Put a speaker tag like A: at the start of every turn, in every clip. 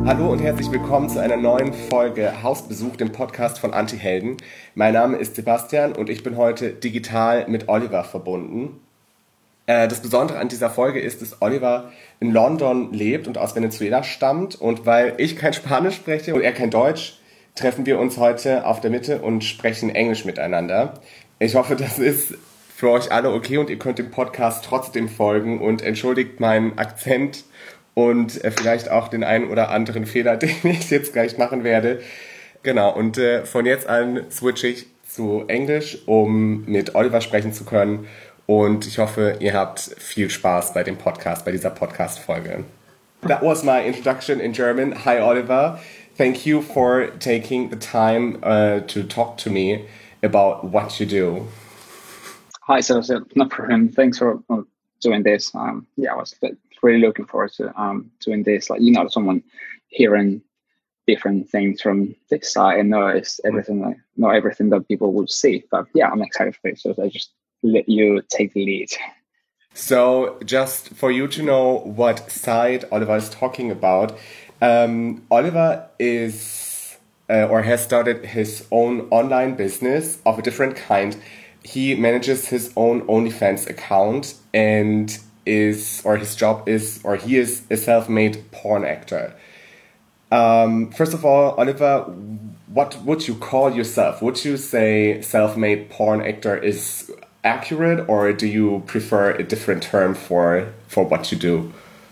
A: Hallo und herzlich willkommen zu einer neuen Folge Hausbesuch, dem Podcast von Antihelden. Mein Name ist Sebastian und ich bin heute digital mit Oliver verbunden. Das Besondere an dieser Folge ist, dass Oliver in London lebt und aus Venezuela stammt. Und weil ich kein Spanisch spreche und er kein Deutsch, treffen wir uns heute auf der Mitte und sprechen Englisch miteinander. Ich hoffe, das ist für euch alle okay und ihr könnt dem Podcast trotzdem folgen und entschuldigt meinen Akzent und vielleicht auch den einen oder anderen Fehler, den ich jetzt gleich machen werde. Genau, und von jetzt an switche ich zu Englisch, um mit Oliver sprechen zu können. Und ich hoffe, ihr habt viel Spaß bei dem Podcast, bei dieser Podcast-Folge. That was my introduction in German. Hi, Oliver. Thank you for taking the time to talk to me about what you do.
B: Hi, so no problem. Thanks for doing this. I was really looking forward to doing this. Someone hearing different things from this side and not everything that people would see. But yeah, I'm excited for it. So I just let you take the lead.
A: So just for you to know what side Oliver is talking about, Oliver is or has started his own online business of a different kind. He manages his own OnlyFans account and he is a self-made porn actor. First of all, Oliver, what would you call yourself? Would you say self-made porn actor is accurate, or do you prefer a different term for what you do?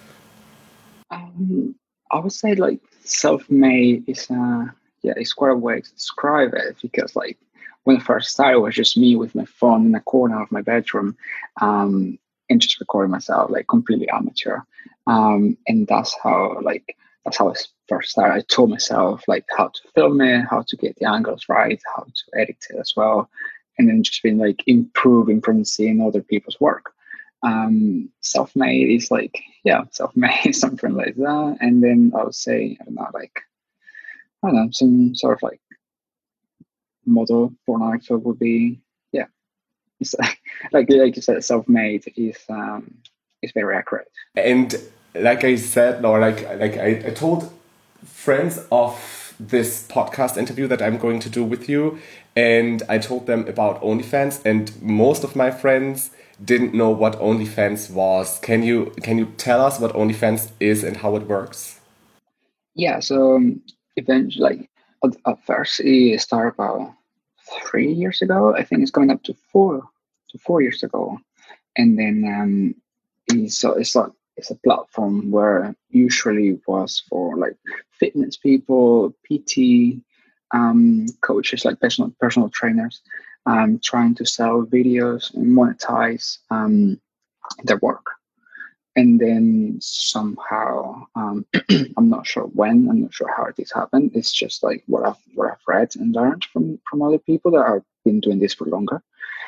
B: I would say self-made is it's quite a way to describe it, because when I first started, it was just me with my phone in the corner of my bedroom, and just recording myself, completely amateur. And that's how I first started. I told myself how to film it, how to get the angles right, how to edit it as well, and then just been improving from seeing other people's work. Self-made is self-made, something like that. And then I would say, some sort of model porn actor would be, it's like you said, self-made is very accurate.
A: And like I said, or I told friends of this podcast interview that I'm going to do with you, and I told them about OnlyFans, and most of my friends didn't know what OnlyFans was. Can you tell us what OnlyFans is and how it works?
B: Yeah, so eventually, at first it started about 3 years ago. I think it's going up to 4 years ago, and then it's a platform where usually was for fitness people, PT, coaches, personal trainers, trying to sell videos and monetize their work. And then somehow, I'm not sure when, I'm not sure how this happened. It's just what I've read and learned from other people that have been doing this for longer.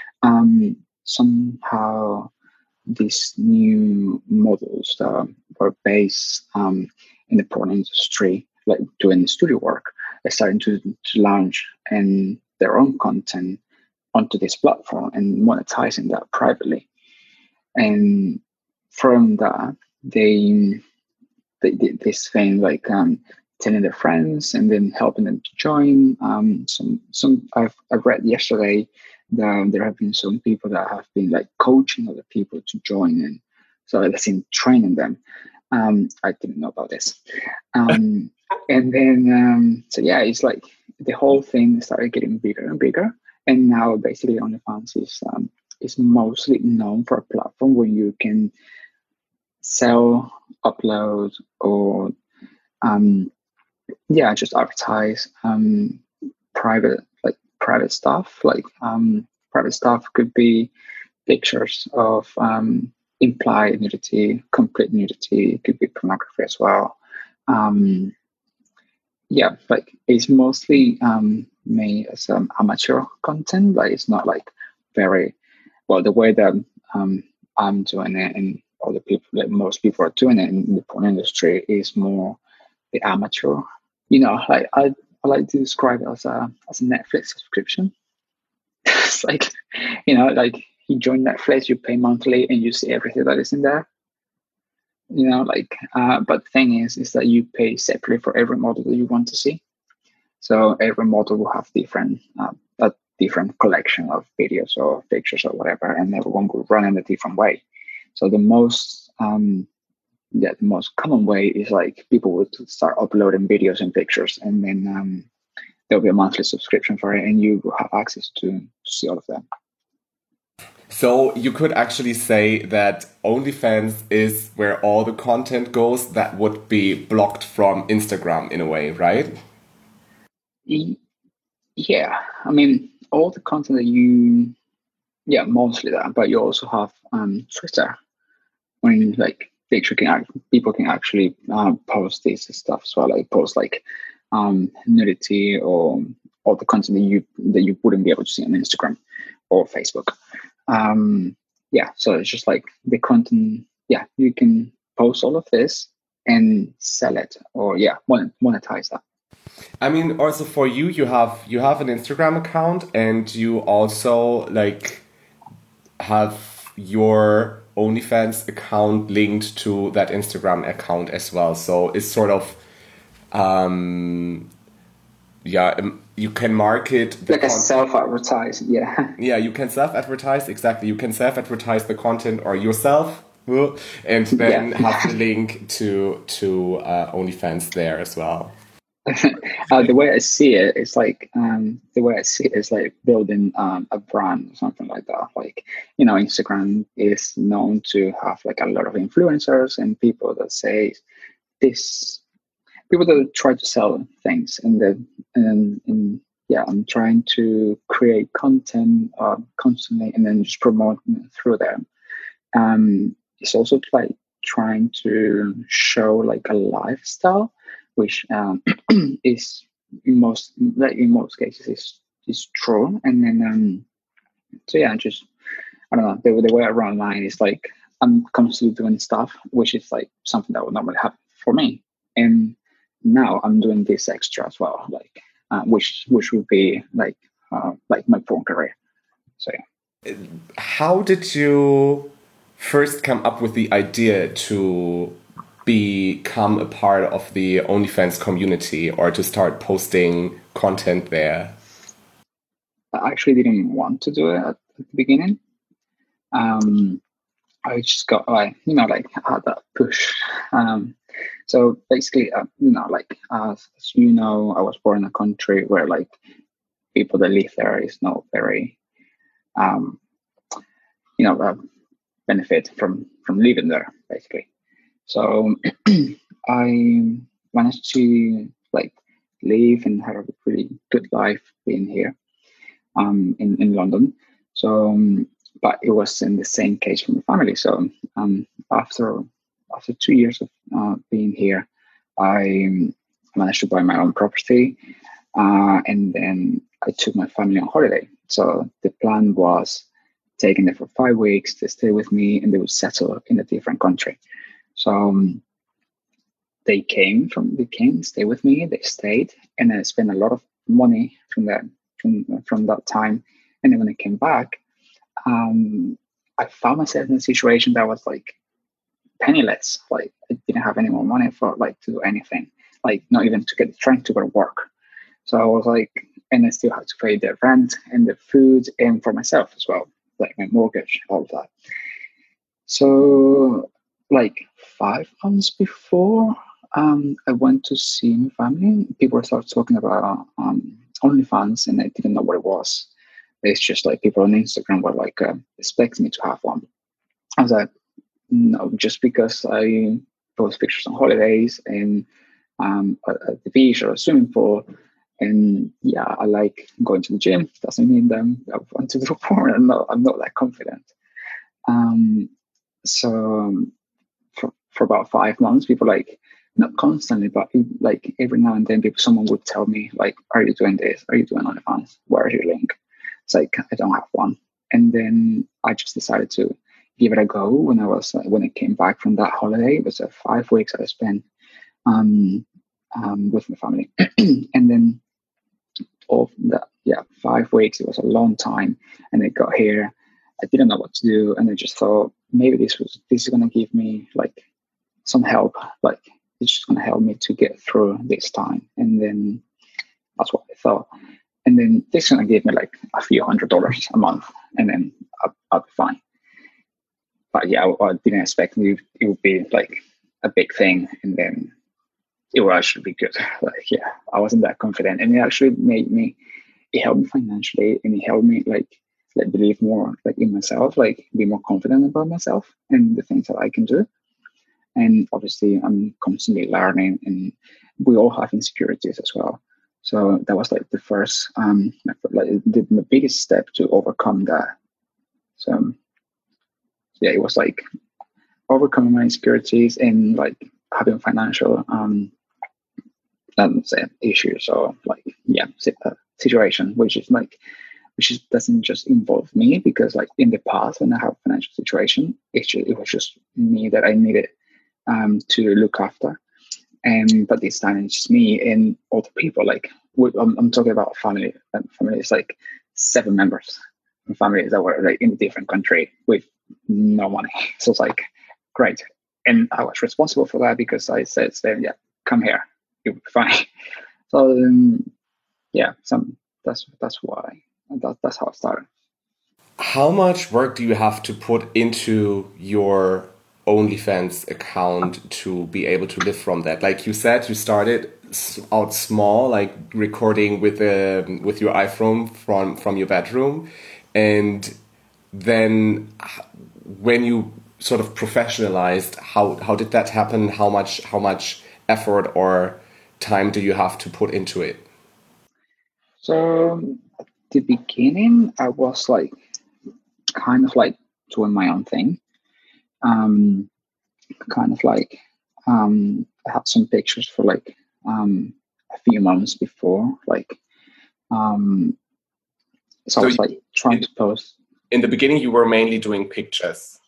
B: Somehow these new models that were based in the porn industry, doing studio work, are starting to launch and their own content onto this platform and monetizing that privately. And from that, they did this thing telling their friends and then helping them to join. I've read yesterday that there have been some people that have been coaching other people to join, and so I've seen training them. I didn't know about this. And then it's the whole thing started getting bigger and bigger, and now basically OnlyFans is mostly known for a platform where you can sell, upload, or just advertise private stuff. Private stuff could be pictures of implied nudity, complete nudity. It could be pornography as well. It's mostly made as amateur content. It's not very well the way that I'm doing it, and other people, most people are doing it in the porn industry, is more the amateur. I like to describe it as a Netflix subscription. It's you join Netflix, you pay monthly, and you see everything that is in there. But the thing is that you pay separately for every model that you want to see. So every model will have a different collection of videos or pictures or whatever, and everyone will run in a different way. So the most common way is like people would start uploading videos and pictures, and then there'll be a monthly subscription for it, and you will have access to see all of them.
A: So you could actually say that OnlyFans is where all the content goes that would be blocked from Instagram in a way, right?
B: Yeah, I mean, all the content mostly that, but you also have Twitter, when like people can actually post this stuff as well, like post like nudity or all the content that you wouldn't be able to see on Instagram or Facebook. So it's just like the content. Yeah, you can post all of this and sell it, or monetize that.
A: I mean, also for you, you have an Instagram account, and you also like have your OnlyFans account linked to that Instagram account as well. So it's sort of, you can market
B: like a self-advertise. Yeah.
A: Yeah, you can self-advertise, exactly. You can self-advertise the content or yourself, and then have the link to OnlyFans there as well.
B: The way I see it is like building a brand or something like that. Like, Instagram is known to have like a lot of influencers and people that say this, people that try to sell things, I'm trying to create content constantly and then just promote through them. It's also like trying to show like a lifestyle, which is in most cases is true. And then just I don't know, the way I run mine is like I'm constantly doing stuff, which is like something that would normally happen for me, and now I'm doing this extra as well, like which would be like my porn career. So yeah.
A: How did you first come up with the idea to become a part of the OnlyFans community or to start posting content there?
B: I actually didn't want to do it at the beginning. I just got I had that push. So basically, as I was born in a country where like people that live there is not very, benefit from living there basically. So I managed to like live and have a pretty good life being here, in London. So, but it was in the same case for my family. So after 2 years of being here, I managed to buy my own property, and then I took my family on holiday. So the plan was taking them for 5 weeks to stay with me, and they would settle in a different country. So they came, stay with me. They stayed, and I spent a lot of money from that time. And then when I came back, I found myself in a situation that was like penniless. Like I didn't have any more money for like to do anything, like not even to get the train to go to work. So I was like, and I still had to pay the rent and the food and for myself as well, like my mortgage, all of that. So like 5 months before I went to see my family, people started talking about OnlyFans, and I didn't know what it was. It's just like people on Instagram were like expecting me to have one. I was like, no, just because I post pictures on holidays and at the beach or a swimming pool, and I like going to the gym, doesn't mean that I want to do porn. I'm not that confident. So for about 5 months, people like, not constantly, but like every now and then, someone would tell me like, "Are you doing this? Are you doing OnlyFans? Where is your link?" It's like I don't have one, and then I just decided to give it a go. When I came back from that holiday, it was 5 weeks I spent with my family, and then of that 5 weeks, it was a long time, and I got here. I didn't know what to do, and I just thought maybe this is going to give me like some help. Like it's just gonna help me to get through this time. And then that's what I thought. And then this is gonna give me like a few $100 a month, and then I'll be fine. But yeah, I didn't expect it would be like a big thing, and then it will actually be good. Like yeah, I wasn't that confident, and it actually it helped me financially, and it helped me like believe more like in myself, like be more confident about myself and the things that I can do. And obviously, I'm constantly learning, and we all have insecurities as well. So that was like the first, like the biggest step to overcome that. So yeah, it was like overcoming my insecurities and like having financial issues or like situation, which doesn't just involve me, because like in the past when I have a financial situation, it was just me that I needed to look after. But this time it's just me and other people. Like I'm talking about family. Family is like 7 members. Families that were like in a different country with no money. So it's like great, and I was responsible for that because I said, "Yeah, come here, you'll be fine." So that's why that's how I started.
A: How much work do you have to put into your OnlyFans account to be able to live from that? Like you said, you started out small, like recording with your iPhone from your bedroom, and then when you sort of professionalized, how did that happen? How much effort or time do you have to put into it?
B: So at the beginning, I was like kind of like doing my own thing. Kind of like I had some pictures for like a few months before, like so I was like trying to post.
A: In the beginning, you were mainly doing pictures.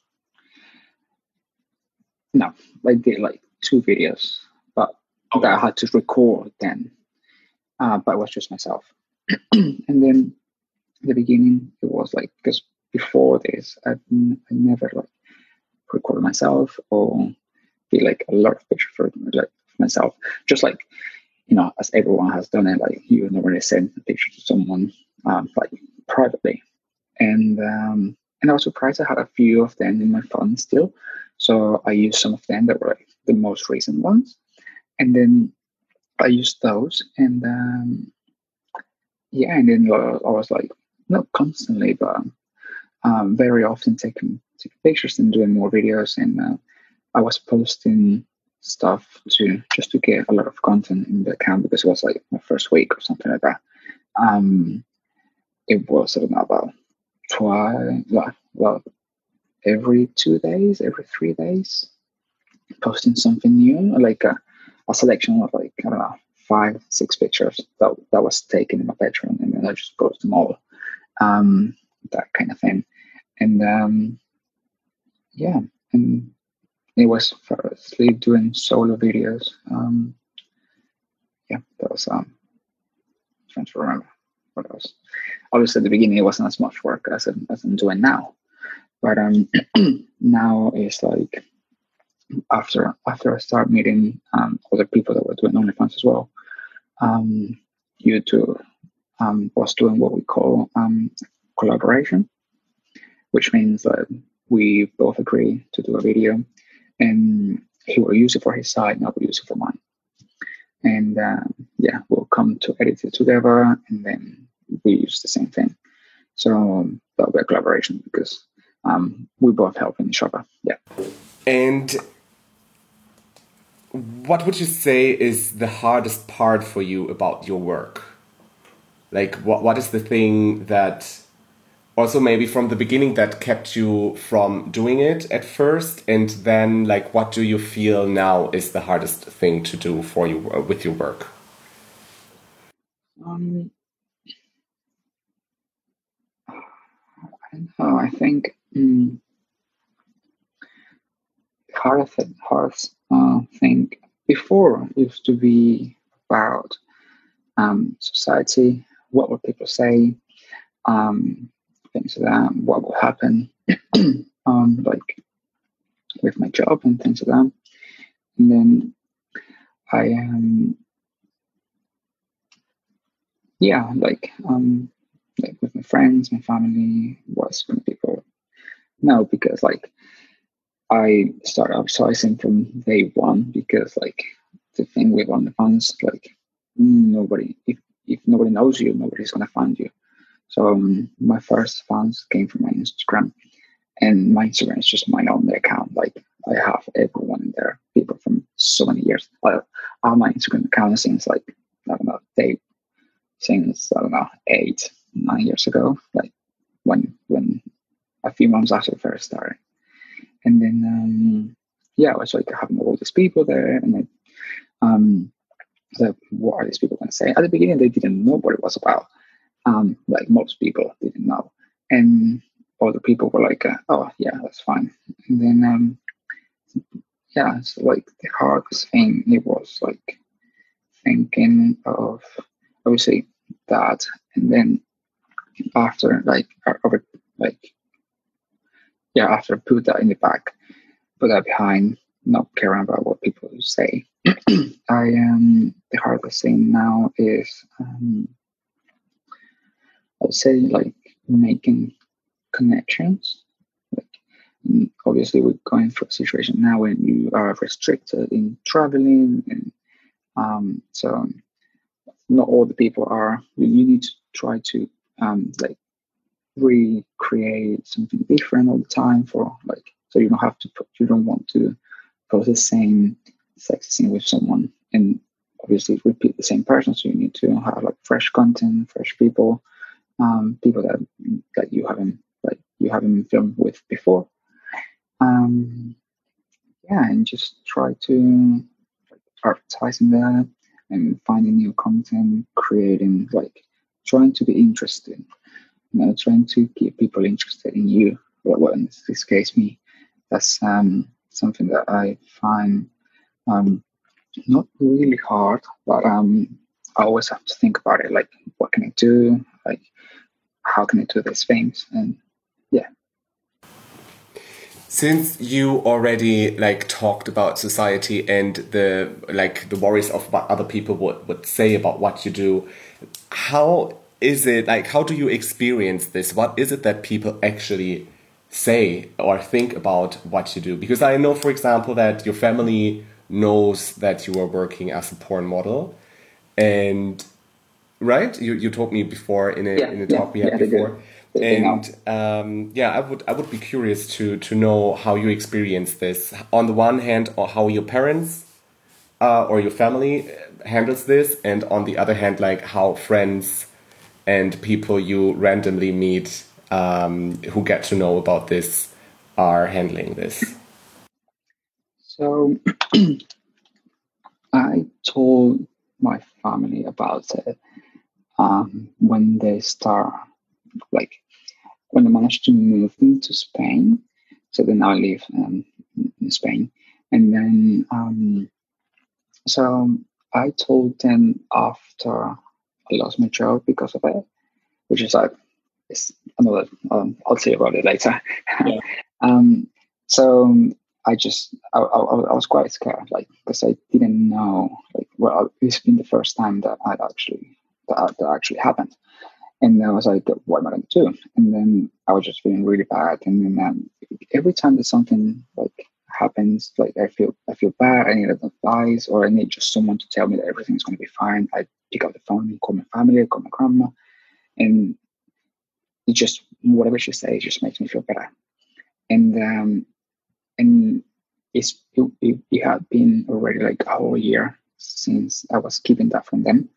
B: No, I did like 2 videos, but that I had to record then. But it was just myself. And then at the beginning, it was like, because before this, I never like recorded myself or did like a lot of pictures for like myself. Just like, as everyone has done it, like you normally send a picture to someone like privately. And I was surprised I had a few of them in my phone still. So I used some of them that were like the most recent ones. And then I used those, and and then I was like, not constantly, but very often taking pictures and doing more videos. And I was posting stuff just to get a lot of content in the account, because it was like my first week or something like that. It was about every 2 days, every 3 days, posting something new, like a selection of like, I don't know, 5, 6 pictures that was taken in my bedroom, and then I just post them all, that kind of thing. And and it was firstly doing solo videos. That was trying to remember what else. Obviously, at the beginning, it wasn't as much work as I'm doing now, but now it's like after I start meeting other people that were doing OnlyFans as well. YouTube was doing what we call collaboration, which means that we both agree to do a video, and he will use it for his side, and I will use it for mine. And we'll come to edit it together, and then we use the same thing. So that'll be a collaboration, because we both help each other. Yeah.
A: And what would you say is the hardest part for you about your work? Like, what is the thing that also maybe from the beginning that kept you from doing it at first, and then like what do you feel now is the hardest thing to do for you with your work?
B: I don't know. I think hardest thing before used to be about society. What will people say? Things like that. What will happen? Like with my job and things like that. And then I like with my friends, my family, was when people know, because like I started advertising from day one, because like the thing with OnlyFans, like nobody, if nobody knows you, nobody's gonna find you. So my first fans came from my Instagram, and my Instagram is just my only account. Like I have everyone in there, people from so many years. I have my Instagram account since like I don't know, since I don't know 8, 9 years ago, like when a few months after I first started. And then I was like having all these people there, and then like, what are these people going to say? At the beginning, they didn't know what it was about. Like most people didn't know, and other people were like, "Oh yeah, that's fine." And then it's like the hardest thing. It was like thinking of obviously that, and then after over like after I put that in the back, put that behind, not caring about what people say. I the hardest thing now is I would say like making connections. Like obviously we're going through a situation now when you are restricted in traveling, and so not all the people are. You need to try to like recreate something different all the time, for like, so you don't have to you don't want to post the same sex scene with someone and obviously repeat the same person. So you need to have like fresh content, fresh people, people that you haven't filmed with before. And just try to like advertising that and finding new content, creating like trying to be interesting, trying to keep people interested in you. Well, in this case, me. That's something that I find not really hard, but I always have to think about it. Like, what can I do? Like, how can I do these things? And yeah.
A: Since you already like talked about society and the worries of what other people would say about what you do, how is it like, how do you experience this? What is it that people actually say or think about what you do? Because I know, for example, that your family knows that you are working as a porn model, and right, you told me before in a talk we had before. And I would be curious to know how you experience this. On the one hand, or how your parents or your family handles this, and on the other hand, like how friends and people you randomly meet who get to know about this are handling this.
B: So I told my family about it when they start, like when I managed to move them to Spain. So they now live in Spain. And then, so I told them after I lost my job because of it, which is like, it's another, I'll tell you about it later. Yeah. So I was quite scared, like, because I didn't know, like, well, it's been the first time that that actually happened. And I was like, what am I going to do? And then I was just feeling really bad. And then every time that something like happens, like I feel bad, I need advice, or I need just someone to tell me that everything's going to be fine, I pick up the phone and call my family, call my grandma, and it just, whatever she says just makes me feel better. And it had been already like a whole year since I was keeping that from them.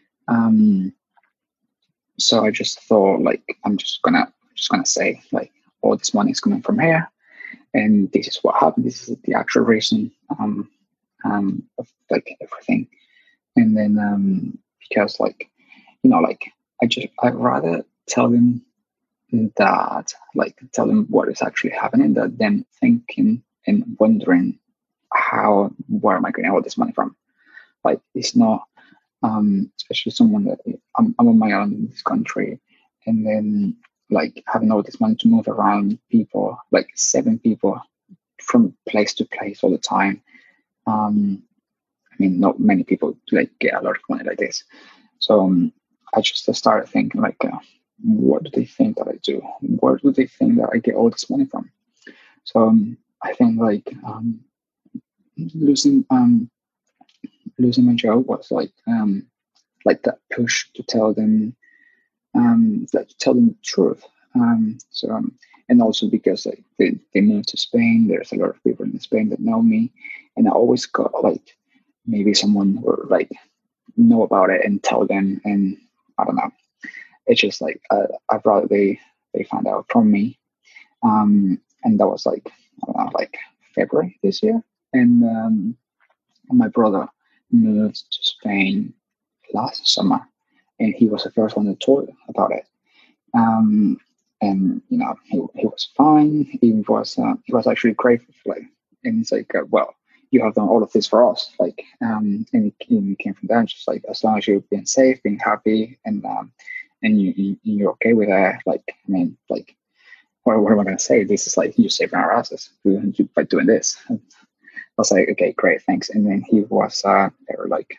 B: So I just thought, like, I'm just gonna say, like, all this money is coming from here, and this is what happened. This is the actual reason of like everything. And then because like, like I'd rather tell them that, like, tell them what is actually happening, that them thinking and wondering where am I getting all this money from? Like, it's not, especially someone that I'm on my own in this country, and then like having all this money to move around people, like 7 people from place to place all the time. I mean, not many people like get a lot of money like this. So I just started thinking like, what do they think that I do? Where do they think that I get all this money from? So I think like losing losing my job was like that push to tell them the truth. And also because like they moved to Spain, there's a lot of people in Spain that know me, and I always got like maybe someone will like know about it and tell them, and I don't know. It's just like I'd rather they find out from me. And that was like I don't know, like February this year, and my brother moved to Spain last summer, and he was the first one to talk about it. Um, and you know, he was fine. He was actually grateful for like, and it's like, well, you have done all of this for us, like, and it came from that. Just like as long as you're being safe, being happy, and you're okay with that, like, I mean, like, what am I gonna say? This is like you saving our asses by doing this. I was like, okay, great, thanks. And then he was, they were like,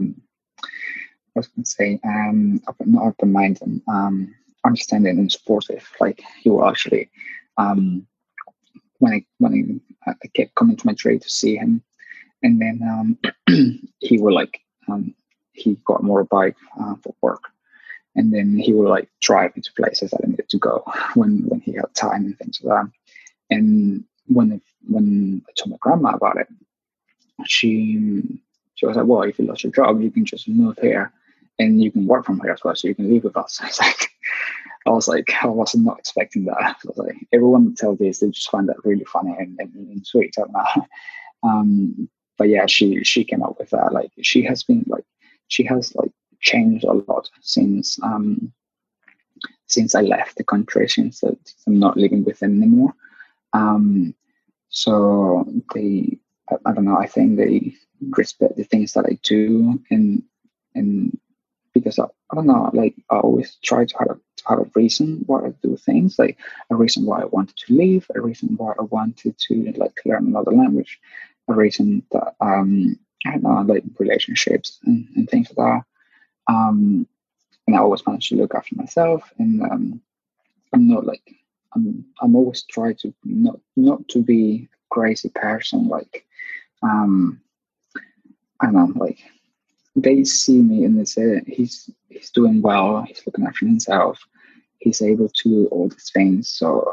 B: I was going to say, not open-minded, understanding and supportive. Like he will actually, when I kept coming to Madrid to see him, and then he will like, he got more bike for work, and then he will like drive me to places that I needed to go when he had time and things like that. And when I told my grandma about it, she was like, well, if you lost your job, you can just move here and you can work from here as well, so you can live with us. I was like, I was not expecting that. I was like, everyone tell this, they just find that really funny and sweet. I don't know. But yeah, she came up with that. Like she has changed a lot since I left the country, since I'm not living with them anymore. So I don't know, I think they respect the things that I do, and because I don't know, like I always try to have a reason why I do things, like a reason why I wanted to leave, a reason why I wanted to like learn another language, a reason that I don't know, like relationships and things like that. And I always manage to look after myself, and I'm not like I'm always trying to not to be a crazy person, like I don't know, like they see me and they say he's doing well, he's looking after himself, he's able to do all these things, so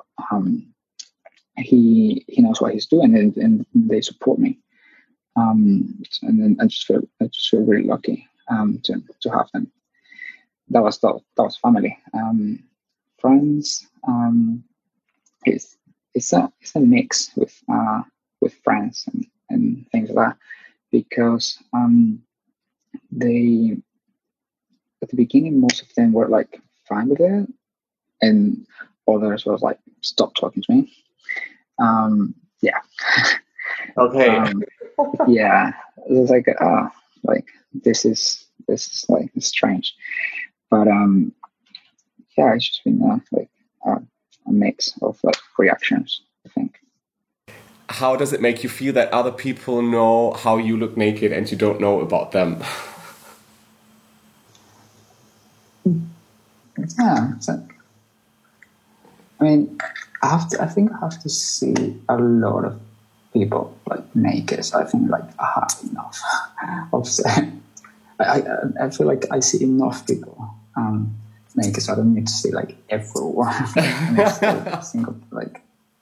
B: he knows what he's doing, and they support me. And then I just feel really lucky to have them. That was family. Friends, it's a mix with friends and things like that, because they at the beginning most of them were like fine with it, and others was like stop talking to me. Yeah.
A: Okay.
B: Yeah, it was like like this is like strange, but yeah, it's just been like a mix of like reactions, I think.
A: How does it make you feel that other people know how you look naked and you don't know about them?
B: Yeah, so, I mean, I think I have to see a lot of people like naked. So I think like I have enough of. I feel like I see enough people naked, so I don't need to see like everyone. Single like.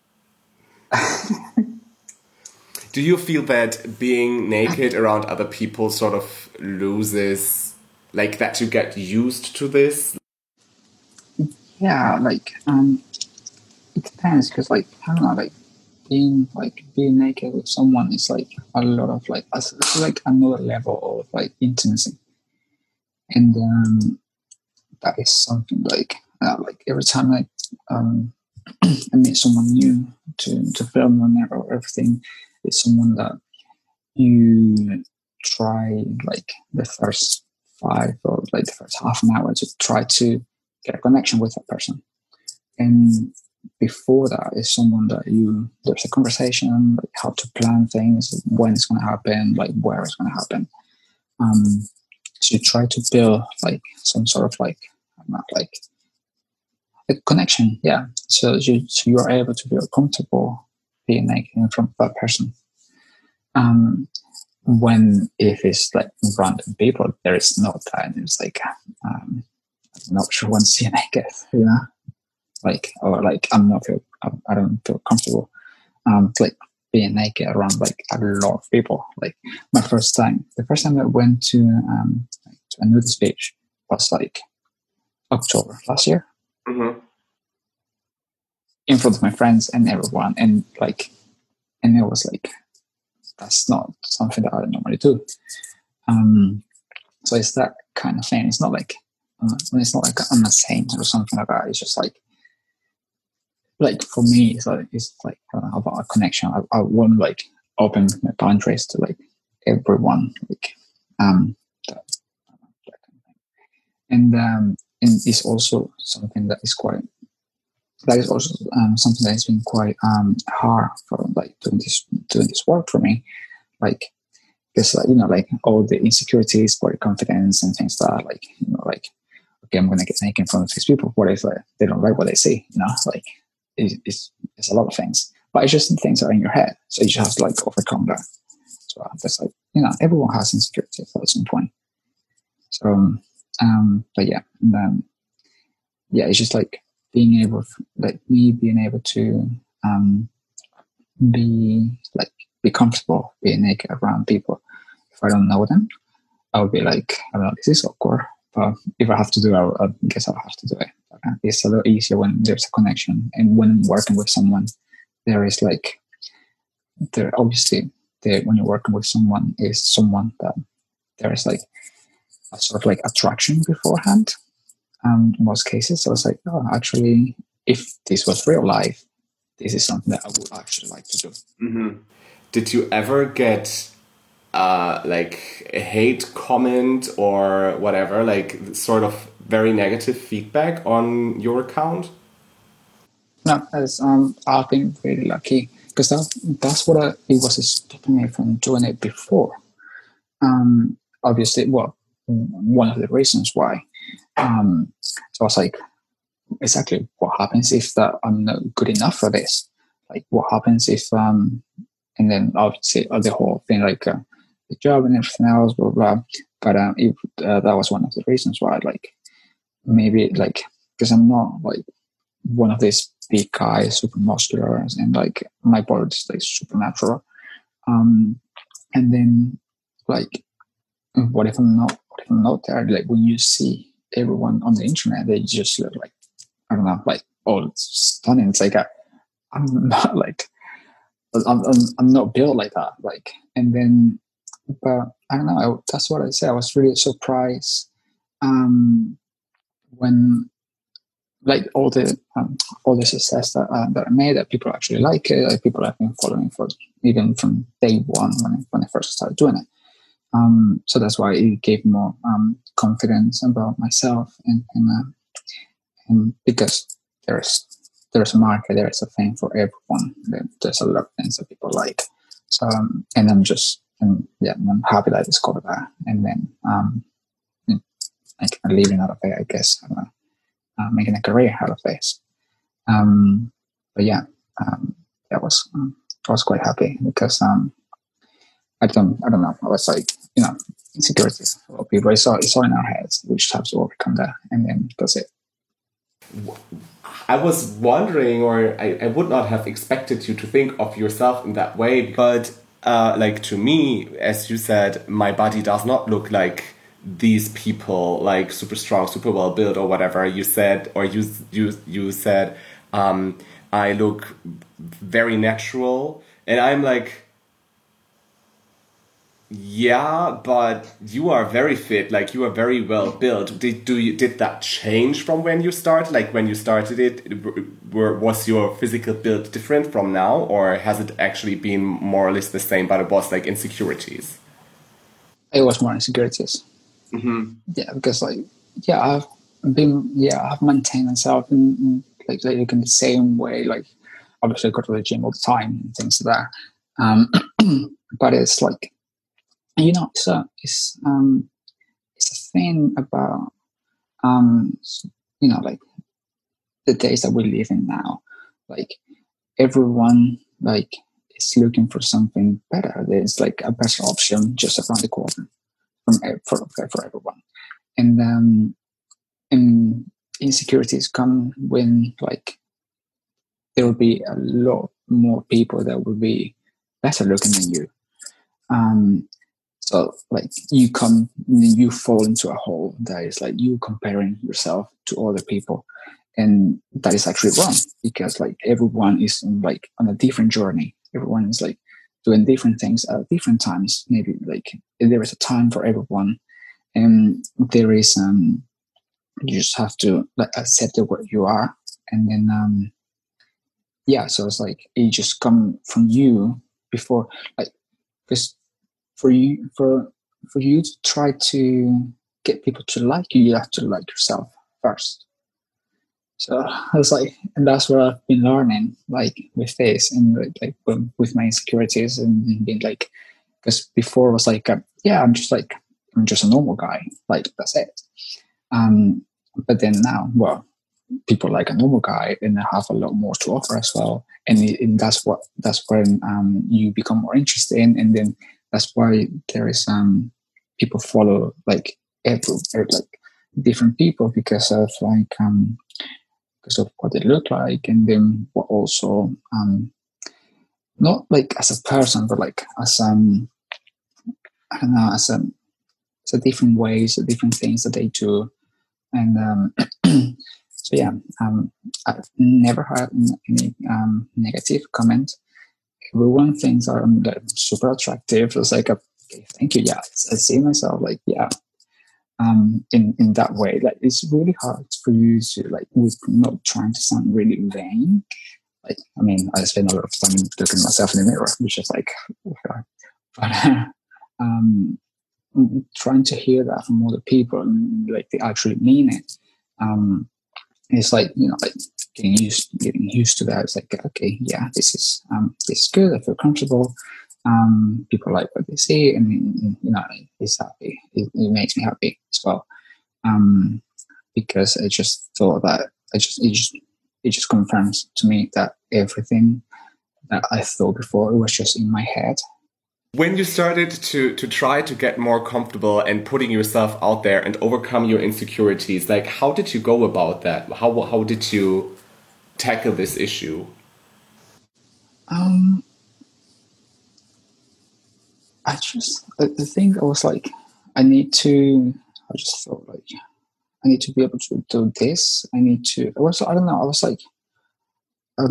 A: Do you feel that being naked around other people sort of loses, like that you get used to this?
B: Yeah, like it depends, because like I don't know, like being naked with someone is like a lot of like it's like another level of like intimacy, and that is something like every time I meet someone new to film on it, or everything is someone that you try like the first 5 or like the first half an hour to try to get a connection with that person, and before that is someone that there's a conversation, like how to plan things, when it's going to happen, like where it's going to happen. So you try to build like some sort of like, not like a connection. Yeah. So you are able to feel comfortable being naked in front of that person. When if it's like random people, there is no time. It's like I'm not sure when to see naked, like, or like I don't feel comfortable like being naked around like a lot of people. Like the first time I went to a nudist beach was like October last year, in front of my friends and everyone, and it was like, that's not something that I normally do. So it's that kind of thing. It's not like I'm a saint or something like that. It's just like for me, it's like I don't know, about a connection. I want to like open my boundaries to like everyone, like that kind of thing. And it's also something that is quite. That is also something that has been quite hard for like doing this work for me, like because like all the insecurities, body confidence, and things like that. Like like okay, I'm gonna get naked in front of these people. What if they don't like what they see? Like it's a lot of things, but it's just things that are in your head, so you just have to like overcome that. So that's like everyone has insecurities at some point. So but yeah, and then yeah, it's just like being able to be comfortable being naked around people. If I don't know them, I would be like, I don't know, this is awkward. But if I have to do it, I guess I'll have to do it. But it's a little easier when there's a connection, and when working with someone, there is like, when you're working with someone, is someone that there is like a sort of like attraction beforehand. In most cases, I was like, oh, actually, if this was real life, this is something that I would actually like to do.
A: Mm-hmm. Did you ever get like a hate comment or whatever, like sort of very negative feedback on your account?
B: No, as I've been really lucky, because that's what it was stopping me from doing it before. Obviously, well, one of the reasons why. So I was like, exactly what happens if that I'm not good enough for this? Like, what happens if and then obviously the whole thing, like the job and everything else, blah blah. But that was one of the reasons why, like, maybe like because I'm not like one of these big guys, super muscular, and like my body is like supernatural. And then like, what if I'm not there? Like when you see everyone on the internet, they just look like, I don't know, like all stunning. It's like I'm not like I'm not built like that. Like, and then, but I don't know. That's what I say. I was really surprised when like all the success that I made, that people actually like it. Like people have been following for even from day one when I first started doing it. So that's why it gave more confidence about myself, and because there's a market, there is a thing for everyone. There's a lot of things that people like. So and I'm happy that I discovered that, and then like living out of it, I guess. I don't know, making a career out of this. But yeah, I was quite happy because I don't know. I was like, insecurities of people. It's all in our heads. We just have to overcome that, and then that's it.
A: I was wondering, or I would not have expected you to think of yourself in that way, but like to me, as you said, my body does not look like these people, like super strong, super well built, or whatever you said, or you said, I look very natural, and I'm like, yeah, but you are very fit, like you are very well built. Did that change from when you started? Like when you started was your physical build different from now, or has it actually been more or less the same, but it was like insecurities?
B: It was more insecurities.
A: Mm-hmm.
B: Yeah, because like, I've maintained myself in in the same way. Like obviously I go to the gym all the time and things like that. But it's like, it's a thing about like the days that we live in now. Like everyone like is looking for something better. There's like a better option just around the corner for everyone. And insecurities come when like there will be a lot more people that will be better looking than you. So like you fall into a hole that is like you comparing yourself to other people, and that is actually wrong, because like everyone is like on a different journey. Everyone is like doing different things at different times. Maybe like there is a time for everyone, and there is you just have to like accept what you are, and then so it's like it just come from you before, like, because for you to try to get people to like you, you have to like yourself first. So I was like, and that's what I've been learning, like with this, and like with my insecurities, and being like, because before I was like, I'm just a normal guy, like that's it. But then now, well, people like a normal guy, and they have a lot more to offer as well, and that's when you become more interested in, and then that's why there is people follow like every like different people because of what they look like, and then also not like as a person, but like as I don't know, as a different ways, different things that they do, and so yeah, I've never had any negative comment. Everyone thinks I'm like, super attractive. It's like, okay, thank you. Yeah, I see myself like, yeah. In that way, like it's really hard for you to like, with not trying to sound really vain. Like, I mean, I spend a lot of time looking at myself in the mirror, which is like, but trying to hear that from other people and like they actually mean it. It's like, like getting used to that. It's like, okay, yeah, this is good. I feel comfortable. People like what they see, and it's happy. It makes me happy as well. Because I just thought that it just confirms to me that everything that I thought before, it was just in my head.
A: When you started to try to get more comfortable and putting yourself out there and overcome your insecurities, like how did you go about that? How did you tackle this issue?
B: I think I was like, I just thought like, I need to be able to do this. I don't know. I was like, I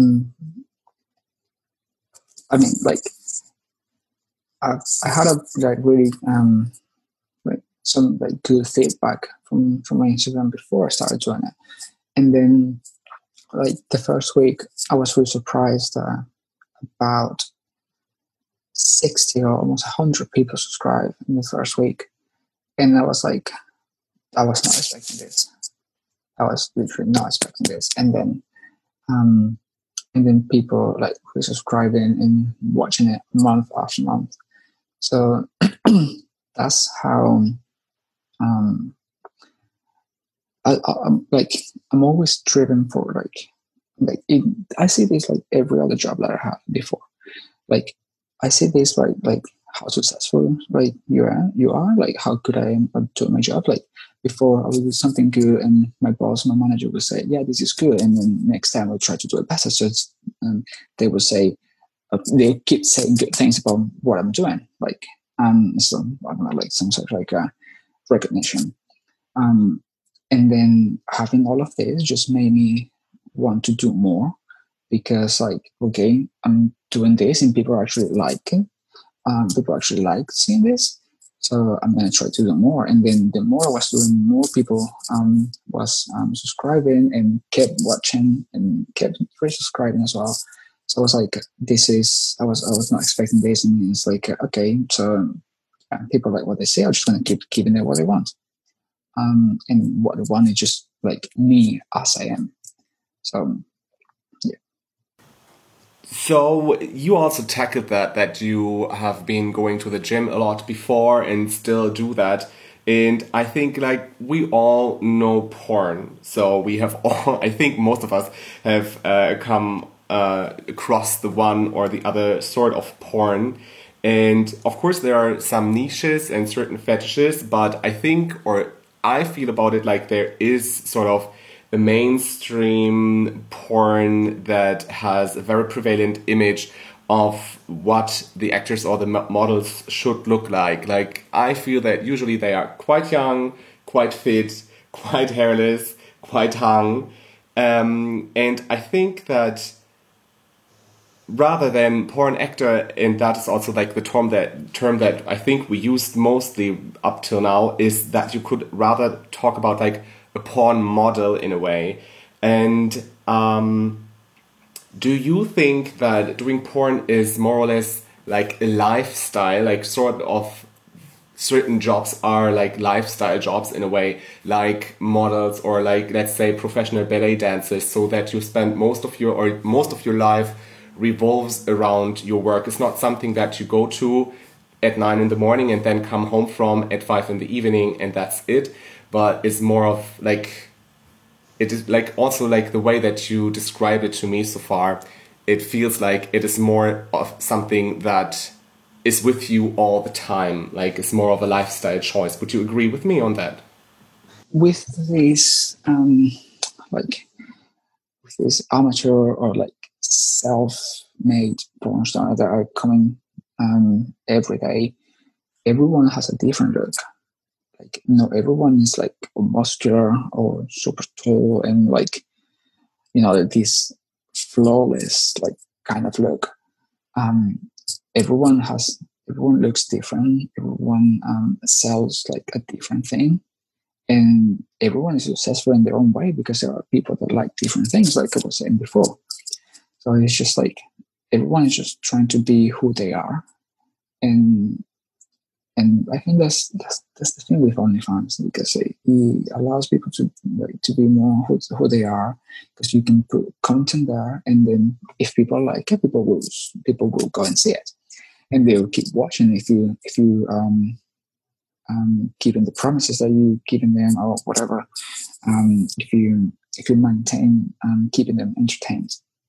B: mean, like, I had a like really like some like good feedback from my Instagram before I started doing it, and then like the first week I was really surprised that about 60 or almost 100 people subscribed in the first week, and I was like, I was not expecting this. I was literally not expecting this, and then people like were subscribing and watching it month after month. So that's how I'm always driven for I see this like every other job that I have before. Like I see this like how successful like you are, like how good I am at doing my job. Like before I would do something good and my boss, my manager would say, yeah, this is good, and then next time I'll try to do it better. So they would say, they keep saying good things about what I'm doing, like so I don't know, like some sort of like recognition. And then having all of this just made me want to do more, because like, okay, I'm doing this and people actually like it. People actually like seeing this, so I'm gonna try to do more. And then the more I was doing, more people was subscribing and kept watching and kept resubscribing as well. So I was like, I was not expecting this, and it's like, okay, so people like what they say. I'm just gonna keep giving it what they want. And what they want is just like me as I am. So yeah.
A: So you also tackled that you have been going to the gym a lot before and still do that. And I think like we all know porn. So we have all, I think most of us have come across the one or the other sort of porn. And of course there are some niches and certain fetishes, but I think, or I feel about it like there is sort of the mainstream porn that has a very prevalent image of what the actors or the models should look like. Like, I feel that usually they are quite young, quite fit, quite hairless, quite hung. And I think that rather than porn actor, and that is also like the term that I think we used mostly up till now, is that you could rather talk about like a porn model in a way. And do you think that doing porn is more or less like a lifestyle, like sort of certain jobs are like lifestyle jobs in a way, like models or like let's say professional ballet dancers, so that you spend most of your life revolves around your work. It's not something that you go to at 9 in the morning and then come home from at 5 in the evening and that's it. But it's more of like, it is like also like the way that you describe it to me so far, it feels like it is more of something that is with you all the time. Like it's more of a lifestyle choice. Would you agree with me on that?
B: With these like with this amateur or like self-made porn stars that are coming every day, everyone has a different look. Like not everyone is like muscular or super tall and like this flawless like kind of look. Um, everyone looks different. Everyone sells like a different thing, and everyone is successful in their own way because there are people that like different things, like I was saying before. So it's just like everyone is just trying to be who they are, and I think that's the thing with OnlyFans, because it allows people to to be more who they are, because you can put content there, and then if people like it, people will go and see it, and they'll keep watching if you keeping the promises that you giving them or whatever. If you maintain keeping them entertained.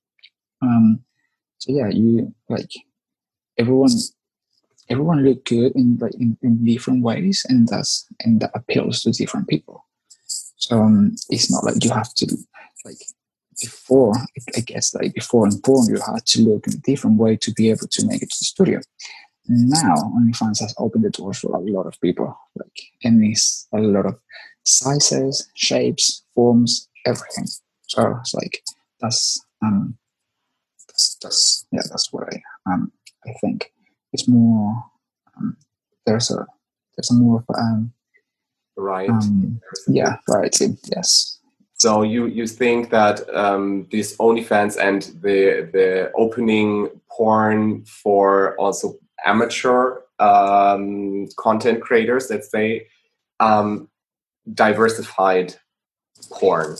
B: So yeah, you like everyone look good in like in different ways, and that appeals to different people. So it's not like you have to like before. I guess like before in porn, you had to look in a different way to be able to make it to the studio. Now OnlyFans has opened the doors for a lot of people, like, and it's a lot of sizes, shapes, forms, everything. So it's like that's that's what I think. It's more um, there's a more of
A: Right.
B: yeah, variety. Yes.
A: So you think that these OnlyFans and the opening porn for also amateur content creators, let's say, diversified porn.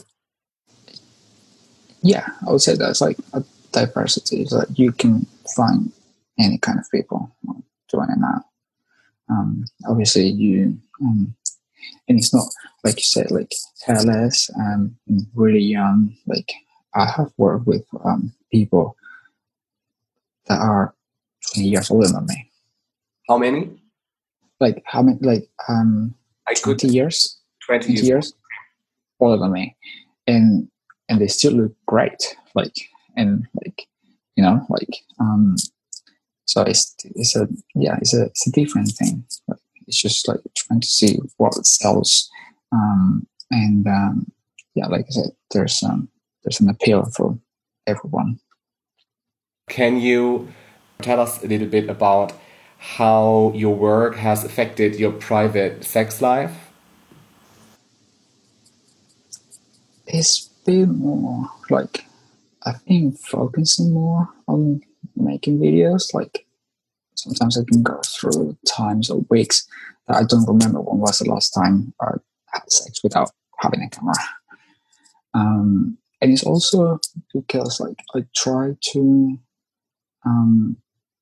B: Yeah, I would say that's like a diversity. So that you can find any kind of people joining that. Obviously, and it's not like you said, like hairless and really young. Like I have worked with people that are 20 years older than me.
A: How many?
B: Like how many? Like
A: 20
B: years.
A: 20
B: years older than me, and they still look great. Like and like so it's a different thing. Like, it's just like trying to see what sells, and yeah, like I said, there's an appeal for everyone.
A: Can you tell us a little bit about how your work has affected your private sex life?
B: It's been more like I've been focusing more on making videos. Like sometimes I can go through times or weeks that I don't remember when was the last time I had sex without having a camera. And it's also because like um,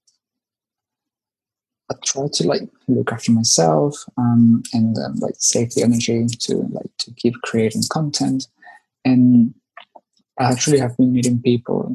B: I try to like look after myself, and like save the energy to keep creating content. And I actually have been meeting people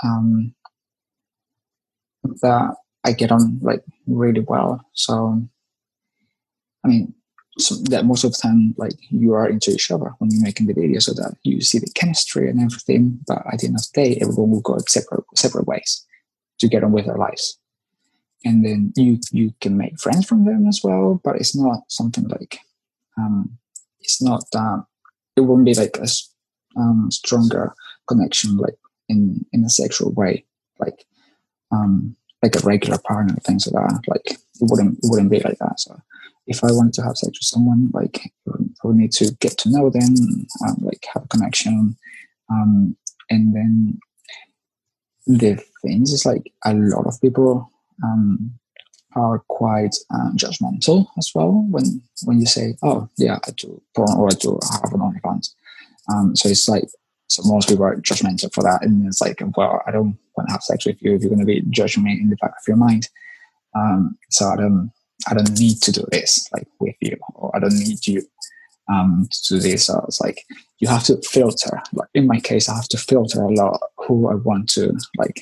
B: that I get on like really well. So I mean, so that most of the time, like you are into each other when you're making the video, so that you see the chemistry and everything. But at the end of the day, everyone will go separate ways to get on with their lives. And then you can make friends from them as well. But it's not something like it's not it won't be like a stronger connection like in a sexual way, like like a regular partner, things like that. Like it wouldn't be like that. So if I wanted to have sex with someone, like I would need to get to know them, like have a connection, and then the things is like a lot of people are quite judgmental as well when you say, oh yeah, I do porn or I do have an OnlyFans. So it's like, so most people are judgmental for that, and it's like, well, I don't want to have sex with you if you're going to be judging me in the back of your mind. So I don't need to do this like with you, or I don't need you to do this. So it's like you have to filter. Like in my case, I have to filter a lot who I want to like,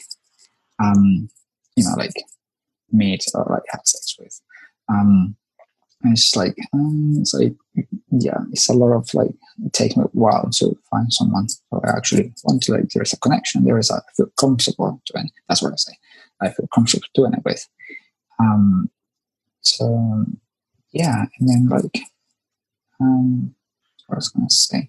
B: like meet or like have sex with. And it's like, yeah, it's a lot of like, it takes me a while to find someone who I actually want to, like, there's a connection, I feel comfortable doing. That's what I say. I feel comfortable doing it with. So yeah, and then like, what I was gonna say.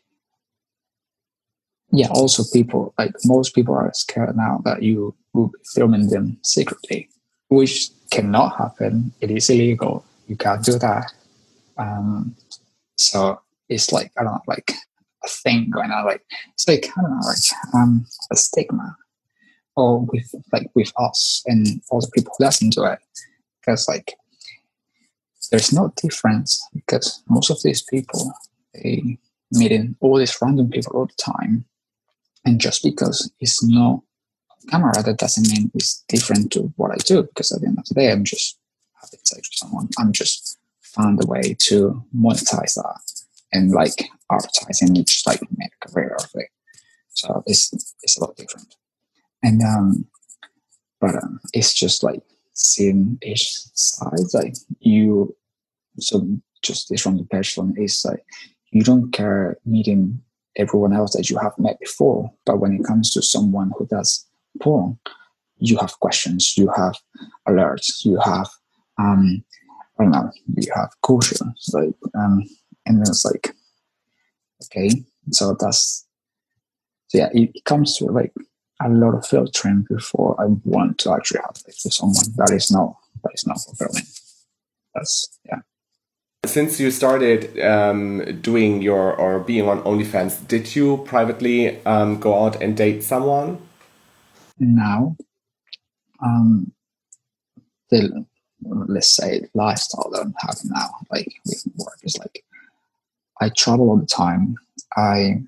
B: Yeah, also people, like most people are scared now that you will be filming them secretly, which cannot happen. It is illegal. You can't do that. So it's like, I don't know, like a thing going on. Like it's like, I don't know, like a stigma, or with us and all the people who listen to it, because like there's no difference, because most of these people, they meeting all these random people all the time, and just because it's no camera, that doesn't mean it's different to what I do, because at the end of the day, I'm just having sex with someone. I'm just found a way to monetize that and like advertising, just like make a career of it. So it's a lot different. And but it's just like seeing each side, like you. So just this from the person is like, you don't care meeting everyone else that you have met before, but when it comes to someone who does porn, you have questions, you have alerts, you have I don't know, you have cautions, like and then it's like, okay, so yeah, it comes to like a lot of filtering before I want to actually have sex with someone. That is not fulfilling. That's, yeah.
A: Since you started doing or being on OnlyFans, did you privately go out and date someone?
B: Now, the, let's say, lifestyle that I'm having now, like with work, is like I travel all the time. I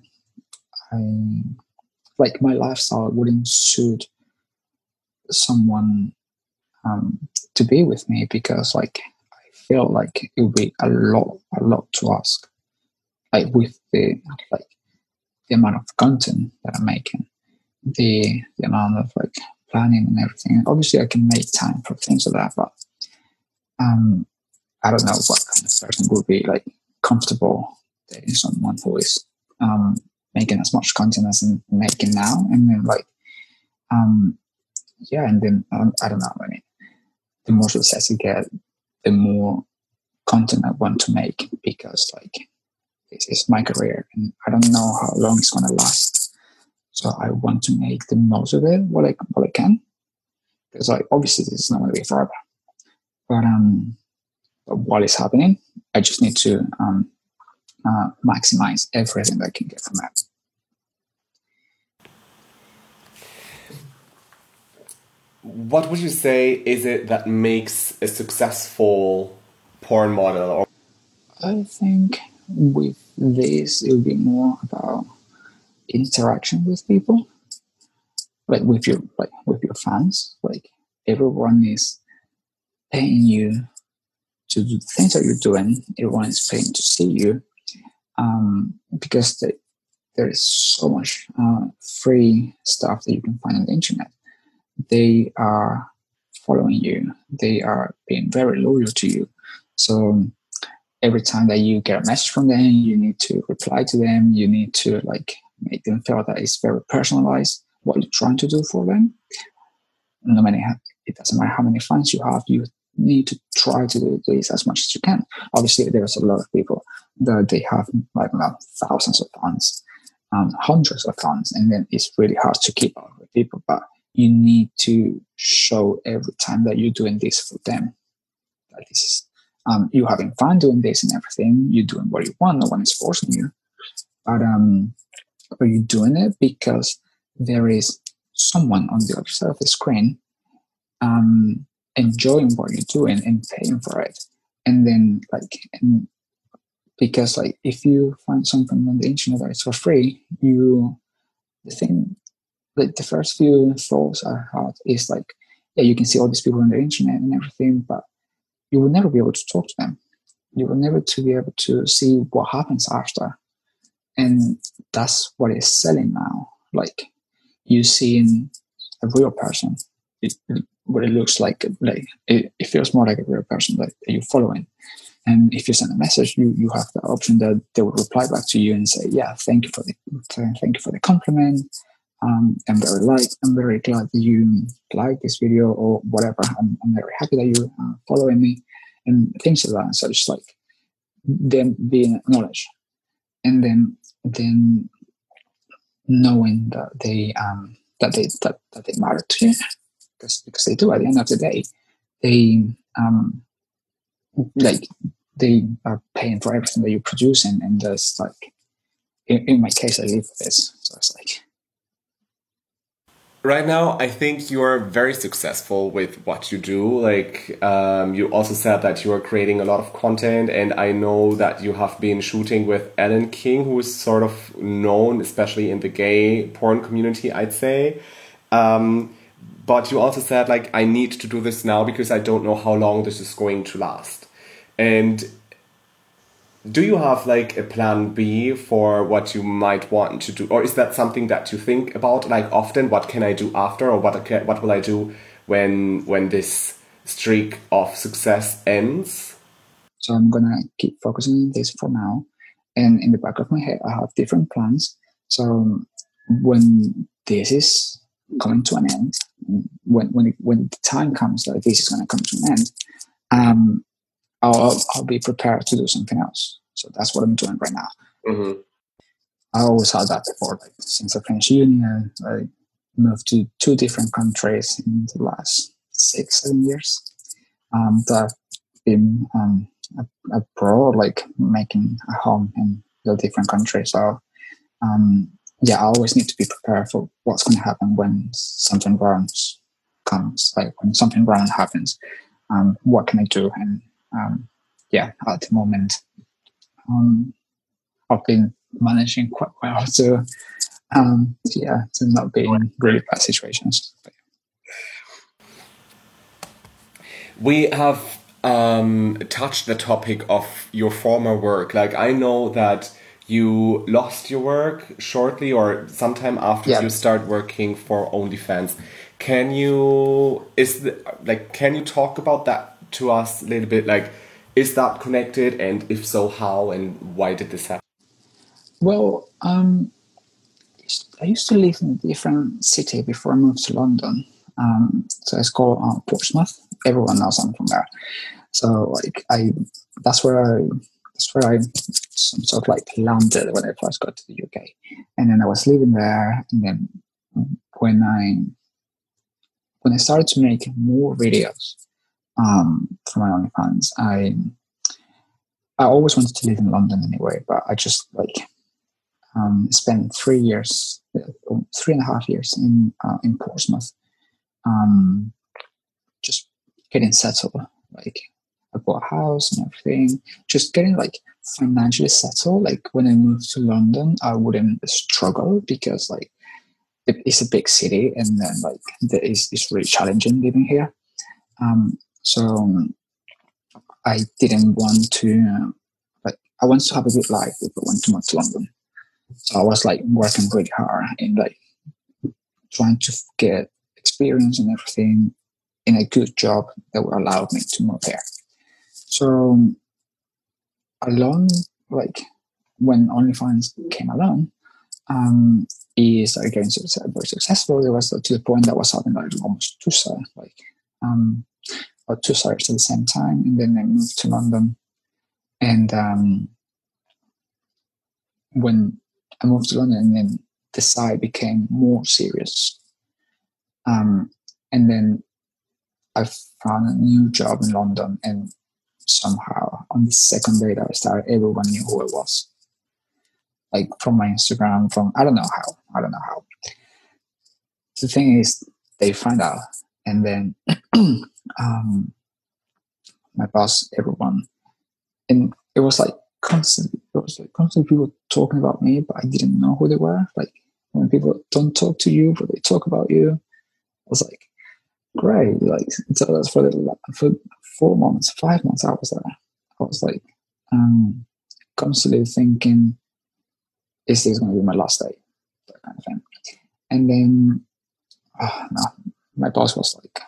B: like, my lifestyle wouldn't suit someone to be with me, because like I feel like it would be a lot to ask, like with the amount of content that I'm making, the amount of like planning and everything. Obviously, I can make time for things like that, but I don't know what kind of person would be like comfortable dating someone who is making as much content as I'm making now, and then like yeah, and then I don't know. I mean, the more success you get, the more content I want to make, because like this is my career, and I don't know how long it's gonna last. So I want to make the most of it, what I can, because like obviously this is not going to be forever. But while it's happening, I just need to maximize everything that I can get from that.
A: What would you say is it that makes a successful porn model? Or
B: I think with this, it will be more about interaction with people, like with your fans. Like everyone is paying you to do the things that you're doing. Everyone is paying to see you, because there is so much free stuff that you can find on the internet. They are following you. They are being very loyal to you. So every time that you get a message from them, you need to reply to them. You need to like make them feel that it's very personalized what you're trying to do for them. No matter it doesn't matter how many fans you have, you need to try to do this as much as you can. Obviously, there's a lot of people that they have like thousands of fans, hundreds of fans, and then it's really hard to keep up with people. But you need to show every time that you're doing this for them. Like this is you having fun doing this and everything. You're doing what you want. No one is forcing you, but you're doing it because there is someone on the other side of the screen enjoying what you're doing and paying for it. And then because like if you find something on the internet that is for free, the first few thoughts I had is like, yeah, you can see all these people on the internet and everything, but you will never be able to talk to them. You will never to be able to see what happens after. And that's what is selling now. Like you seeing a real person. What it looks like it feels more like a real person that you're following. And if you send a message, you have the option that they will reply back to you and say, yeah, thank you for the compliment. I'm very glad that you like this video or whatever. I'm very happy that you are following me and things like that. So it's like them being acknowledged, and then knowing that they matter to you, because they do. At the end of the day, they they are paying for everything that you produce, and there's like in my case, I live for this, so it's like.
A: Right now, I think you are very successful with what you do. Like, you also said that you are creating a lot of content, and I know that you have been shooting with Alan King, who is sort of known, especially in the gay porn community, I'd say. But you also said, like, I need to do this now because I don't know how long this is going to last. And do you have like a plan B for what you might want to do? Or is that something that you think about like often? What can I do after? Or what will I do when this streak of success ends?
B: So I'm going to keep focusing on this for now. And in the back of my head, I have different plans. So when this is coming to an end, when the time comes that this is going to come to an end, I'll be prepared to do something else. So that's what I'm doing right now.
A: Mm-hmm.
B: I always had that before. Like since I finished uni, I moved to 2 different countries in the last 6-7 years. That I've been abroad, like making a home in the different countries. So I always need to be prepared for what's going to happen when something wrong comes. Like when something wrong happens, what can I do? And at the moment, I've been managing quite well to not be in really bad situations.
A: We have touched the topic of your former work. Like, I know that you lost your work shortly or sometime after you start working for OnlyFans. Can you talk about that to us a little bit? Like, is that connected, and if so, how and why did this happen?
B: Well, I used to live in a different city before I moved to London. So it's called Portsmouth. Everyone knows I'm from there. So that's where I sort of like landed when I first got to the UK. And then I was living there. And then when I started to make more videos for my OnlyFans, I always wanted to live in London anyway, but I just spent 3.5 years in Portsmouth, just getting settled. Like I bought a house and everything. Just getting like financially settled. Like when I moved to London, I wouldn't struggle because like it's a big city, and then like it's really challenging living here. So I didn't want to like I wanted to have a good life if I went to move to London. So I was like working really hard and like trying to get experience and everything in a good job that would allow me to move here. So along, like when OnlyFans came along, it started getting very successful. It was to the point that I was having like almost two sites, or two sites at the same time. And then I moved to London, and when I moved to London, and then the site became more serious. And then I found a new job in London, and somehow on the second day that I started, everyone knew who I was. Like from my Instagram, from I don't know how. The thing is, they find out, and then my boss, everyone, and it was like constantly people talking about me, but I didn't know who they were. Like when people don't talk to you, but they talk about you, I was like, great. Like so that's for 4 months, 5 months I was there. I was like constantly thinking, is this going to be my last day? That kind of thing. And then no, my boss was like,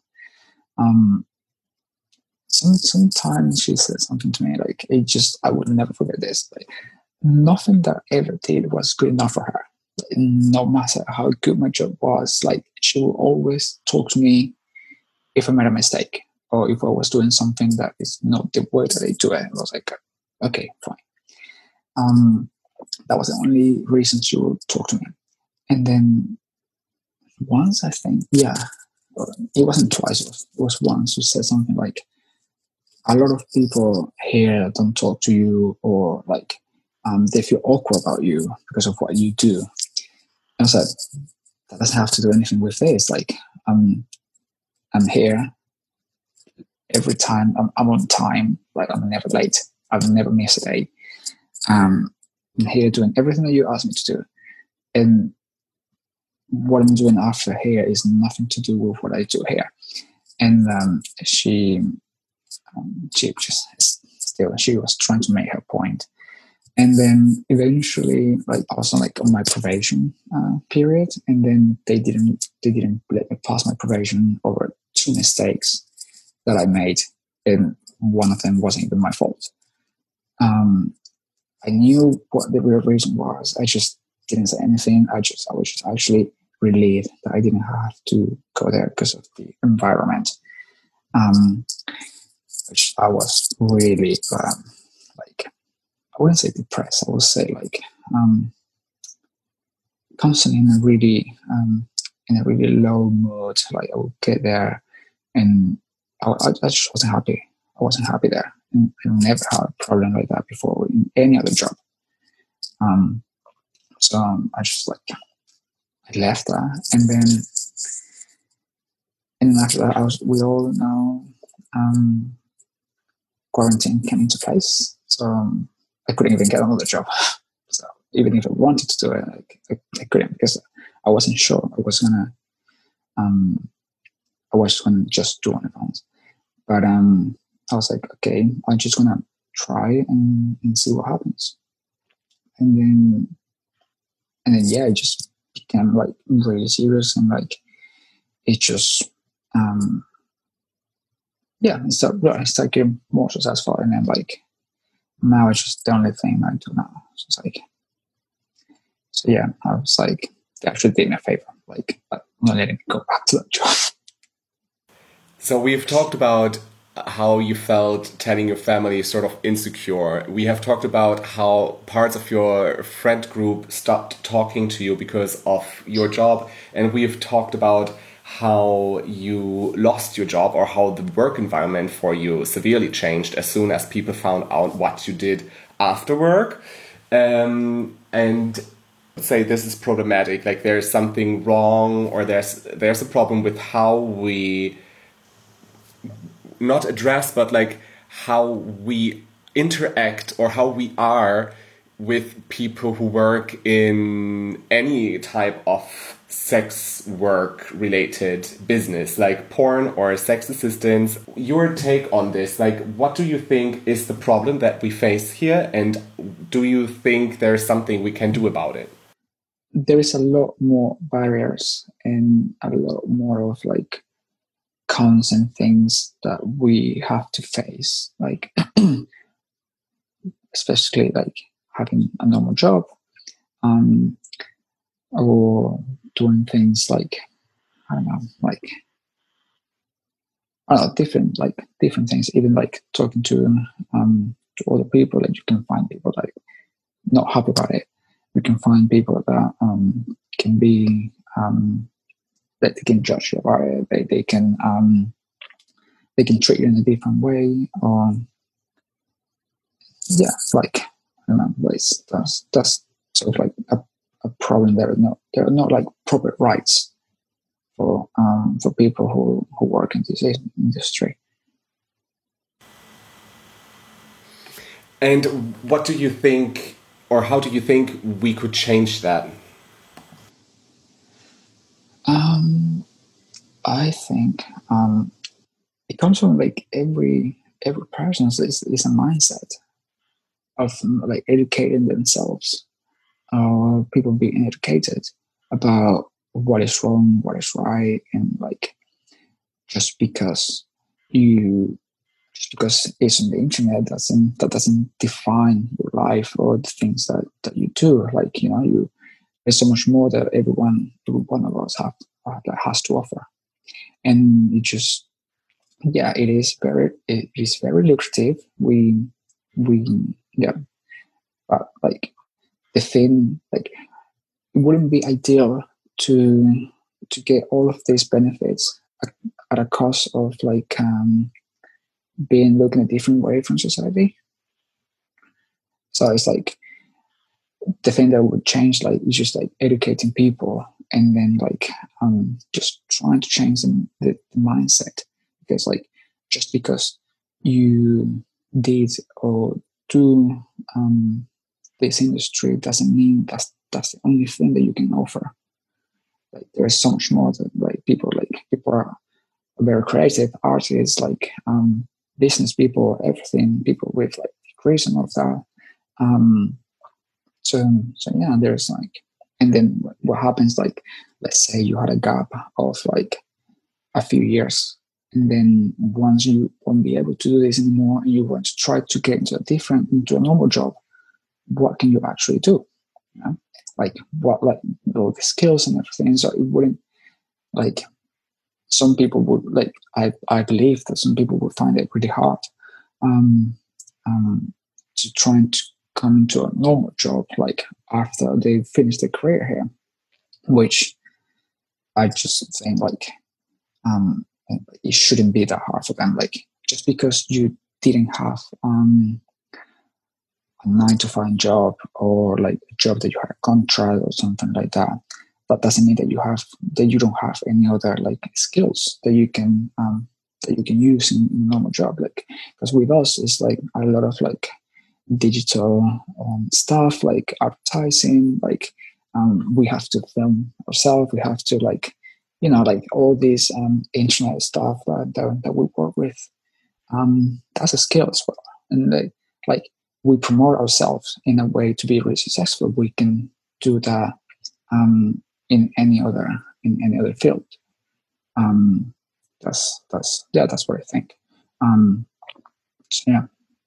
B: sometimes she said something to me like, I would never forget this. Like nothing that I ever did was good enough for her. Like, no matter how good my job was, like she will always talk to me if I made a mistake or if I was doing something that is not the way that I do it. I was like, okay, fine. That was the only reason she would talk to me. And then once, I think, it wasn't twice, it was once, she said something like, a lot of people here don't talk to you, or like they feel awkward about you because of what you do. And I said, that doesn't have to do anything with this. Like I'm here every time. I'm on time. Like I'm never late. I've never missed a day. I'm here doing everything that you asked me to do. And what I'm doing after here is nothing to do with what I do here. And she was trying to make her point. And then eventually, like I was on my probation period, and then they didn't let me pass my probation over 2 mistakes that I made, and one of them wasn't even my fault. I knew what the real reason was. I just didn't say anything. I was just actually relieved that I didn't have to go there because of the environment, which I was really I wouldn't say depressed. I would say constantly in a really low mood. Like I would get there, and I just wasn't happy. I wasn't happy there. And I never had a problem like that before in any other job. So I just I left that, and then after that, we all know quarantine came into place. So I couldn't even get another job. So even if I wanted to do it, I couldn't, because I wasn't sure I was gonna just do OnlyFans. But I was like, okay, I'm just gonna try and see what happens. And then yeah, it just became really serious, and it just it started getting more successful, and then now it's just the only thing I do now. So it's I was like, they actually did me a favor, not letting me go back to that job.
A: So we've talked about how you felt telling your family sort of insecure. We have talked about how parts of your friend group stopped talking to you because of your job. And we've talked about how you lost your job, or how the work environment for you severely changed as soon as people found out what you did after work. And say this is problematic, like there's something wrong, or there's a problem with how we not address, but how we interact or how we are with people who work in any type of sex work related business, like porn or sex assistants. Your take on this, like, what do you think is the problem that we face here, and do you think there's something we can do about it?
B: There is a lot more barriers and a lot more of like cons and things that we have to face, like especially like having a normal job, um, or doing things like, I don't know, like, I don't know, different things. Even like talking to other people, like you can find people like not happy about it. You can find people that can be that they can judge you about it. They can treat you in a different way, or yeah, like I don't know, but that's sort of like a problem. There are not like proper rights for people who work in this industry.
A: And what do you think, or how do you think we could change that?
B: I think it comes from like every person is a mindset of like educating themselves, people being educated about what is wrong, what is right, and like just because you just because it's on the internet doesn't define your life or the things that you do. Like there's so much more that every one of us has to offer, and it just it is very lucrative. We yeah, but like the thing like it wouldn't be ideal to get all of these benefits at a cost of like being looked in a different way from society. So it's like the thing that would change like is just like educating people, and then like just trying to change the mindset, because like just because you did or do this industry doesn't mean that's the only thing that you can offer. Like there's so much more that people are very creative artists, like business people, everything, people with like degrees and all of that. Um, so yeah, there's like, and then what happens, like, let's say you had a gap of like a few years, and then once you won't be able to do this anymore, and you want to try to get into a normal job, what can you actually do? You know? Like what, like all the skills and everything. So it wouldn't like some people would like. I believe that some people would find it pretty hard um, to try to come into a normal job like after they finish their career here, which I just think like it shouldn't be that hard for them. Like just because you didn't have a 9 to 5 job, or like a job that you had a contract or something like that, that doesn't mean that you don't have any other like skills that you can use in a normal job. Like because with us it's like a lot of like digital stuff, like advertising, like we have to film ourselves, we have to like like all these internet stuff that we work with. That's a skill as well, and like we promote ourselves in a way to be really successful. We can do that in any other field. That's what I think. So yeah.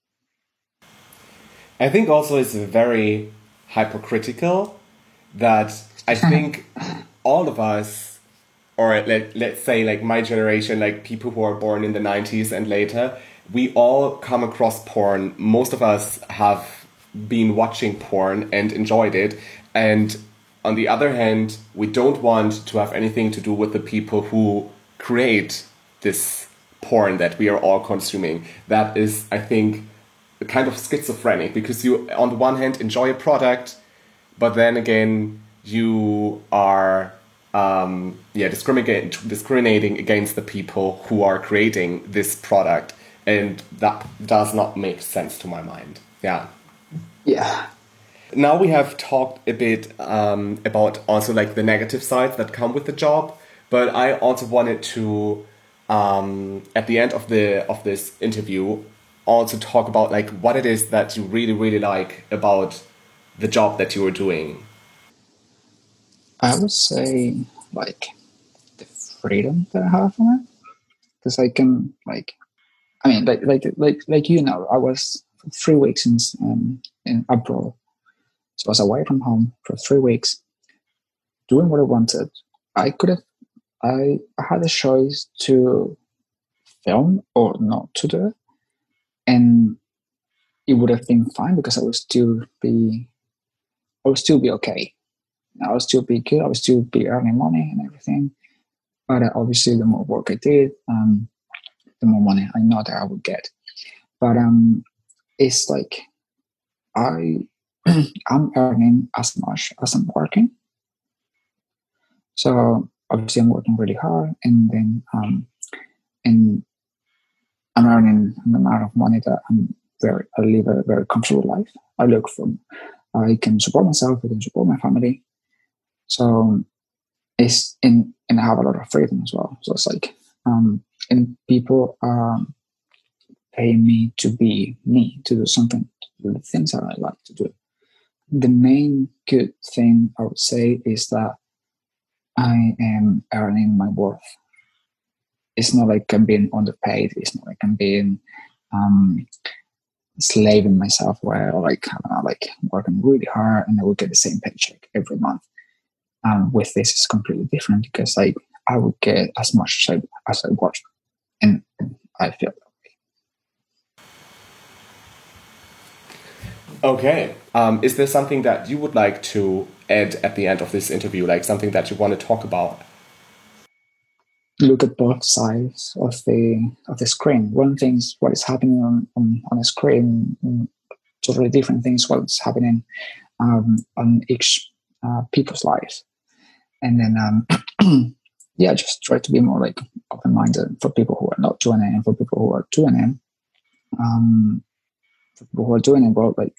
A: I think also it's very hypocritical that I think all of us, or let's say like my generation, like people who are born in the 90s and later, we all come across porn. Most of us have been watching porn and enjoyed it. And on the other hand, we don't want to have anything to do with the people who create this porn that we are all consuming. That is, I think, kind of schizophrenic, because you, on the one hand, enjoy a product, but then again, you are discriminating against the people who are creating this product. and that does not make sense to my mind. Yeah.
B: Yeah.
A: Now we have talked a bit about also like the negative sides that come with the job, but I also wanted to at the end of this interview also talk about like what it is that you really really like about the job that you are doing.
B: I would say like the freedom that I have from it, because I can I mean I was 3 weeks in abroad, so I was away from home for 3 weeks, doing what I wanted. I could have I had a choice to film or not to do it, and it would have been fine because I would still be okay. I would still be good. I would still be earning money and everything. But obviously, the more work I did, the more money I know that I would get. But it's like I'm earning as much as I'm working. So obviously, I'm working really hard, and then and I'm earning an amount of money that I live a very comfortable life. I can support myself. I can support my family. So and I have a lot of freedom as well. So it's like and people pay me to be me, to do something, to do the things that I like to do. The main good thing I would say is that I am earning my worth. It's not like I'm being underpaid. It's not like I'm being slaving myself away, or like I don't know, like working really hard and I will get the same paycheck every month. With this, it's completely different because like I would get as much as I work, and I feel that way.
A: Okay. Is there something that you would like to add at the end of this interview, like something that you want to talk about?
B: Look at both sides of the screen. One thing is what is happening on a screen, totally different things what's happening on each people's lives. And then yeah, just try to be more like open-minded for people who are not doing it, and for people who are doing it. For people who are doing it, well, like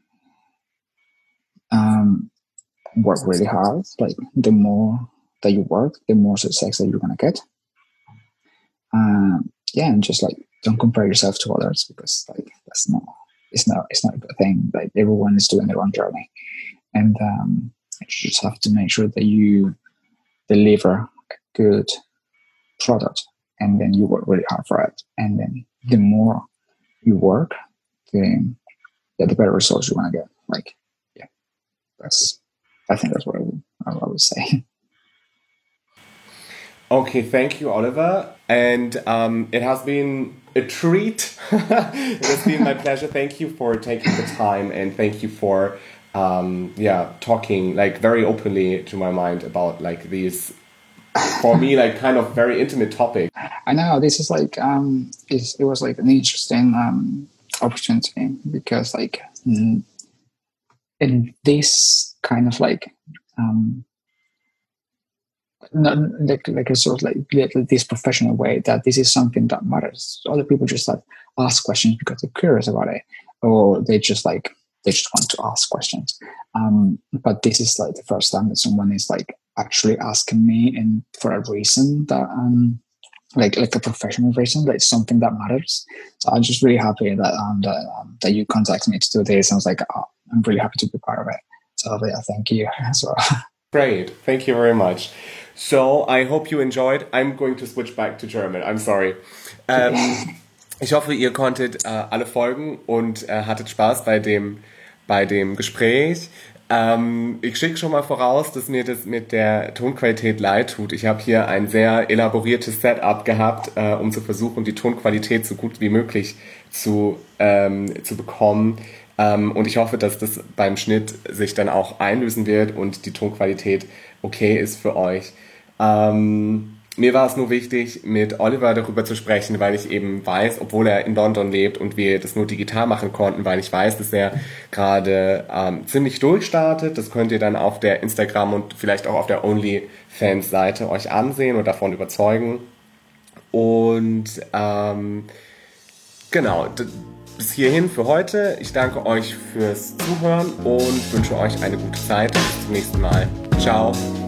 B: work really hard. Like the more that you work, the more success that you're gonna get. Yeah, and just like don't compare yourself to others, because like it's not a good thing. Like everyone is doing their own journey, and you just have to make sure that you deliver a good product, and then you work really hard for it. And then the more you work, the better results you're gonna get. Like, yeah, I think that's what I would say.
A: Okay, thank you, Oliver. And it has been a treat. It has been my pleasure. Thank you for taking the time, and thank you for talking like very openly to my mind about like these, for me, like kind of very intimate topic.
B: I know this is like it was like an interesting opportunity, because like in this kind of like not like a sort of like this professional way, that this is something that matters. Other people just like ask questions because they're curious about it, or they just want to ask questions. But this is like the first time that someone is like actually asking me, and for a reason that like a professional reason, like something that matters. So I'm just really happy that you contacted me to do this. I was like, oh, I'm really happy to be part of it. So yeah, thank you as well.
A: Great, thank you very much. So I hope you enjoyed. I'm going to switch back to German. I'm sorry. Ich hoffe, ihr konntet alle folgen und hattet Spaß bei dem Gespräch. Ich schicke schon mal voraus, dass mir das mit der Tonqualität leid tut. Ich habe hier ein sehr elaboriertes Setup gehabt, um zu versuchen, die Tonqualität so gut wie möglich zu bekommen. Und ich hoffe, dass das beim Schnitt sich dann auch einlösen wird und die Tonqualität okay ist für euch. Mir war es nur wichtig, mit Oliver darüber zu sprechen, weil ich eben weiß, obwohl er in London lebt und wir das nur digital machen konnten, weil ich weiß, dass er gerade ziemlich durchstartet. Das könnt ihr dann auf der Instagram und vielleicht auch auf der OnlyFans-Seite euch ansehen und davon überzeugen. Und Genau, bis hierhin für heute. Ich danke euch fürs Zuhören und wünsche euch eine gute Zeit. Bis zum nächsten Mal. Ciao.